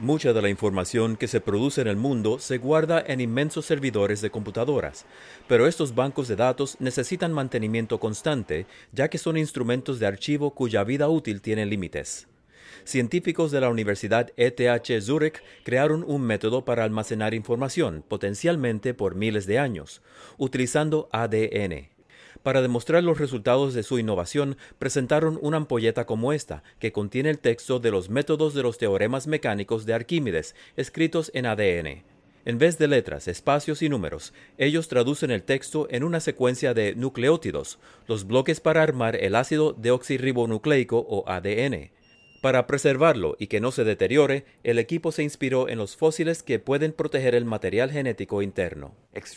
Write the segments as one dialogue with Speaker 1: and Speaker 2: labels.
Speaker 1: Mucha de la información que se produce en el mundo se guarda en inmensos servidores de computadoras, pero estos bancos de datos necesitan mantenimiento constante, ya que son instrumentos de archivo cuya vida útil tiene límites. Científicos de la Universidad ETH Zurich crearon un método para almacenar información, potencialmente por miles de años, utilizando ADN. Para demostrar los resultados de su innovación, presentaron una ampolleta como esta, que contiene el texto de los métodos de los teoremas mecánicos de Arquímedes, escritos en ADN. En vez de letras, espacios y números, ellos traducen el texto en una secuencia de nucleótidos, los bloques para armar el ácido deoxirribonucleico o ADN. Para preservarlo y que no se deteriore, el equipo se inspiró en los fósiles que pueden proteger el material genético interno.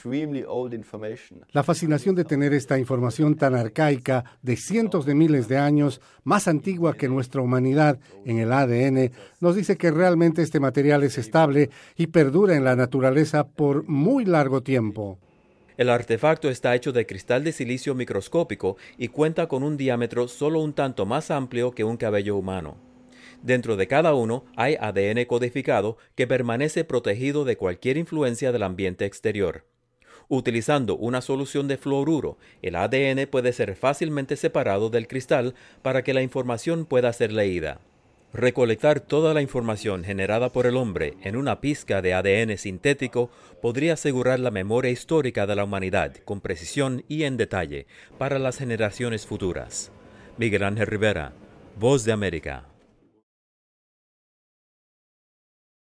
Speaker 2: La fascinación de tener esta información tan arcaica de cientos de miles de años, más antigua que nuestra humanidad en el ADN, nos dice que realmente este material es estable y perdura en la naturaleza por muy largo tiempo.
Speaker 1: El artefacto está hecho de cristal de silicio microscópico y cuenta con un diámetro solo un tanto más amplio que un cabello humano. Dentro de cada uno hay ADN codificado que permanece protegido de cualquier influencia del ambiente exterior. Utilizando una solución de fluoruro, el ADN puede ser fácilmente separado del cristal para que la información pueda ser leída. Recolectar toda la información generada por el hombre en una pizca de ADN sintético podría asegurar la memoria histórica de la humanidad con precisión y en detalle para las generaciones futuras. Miguel Ángel Rivera, Voz de América.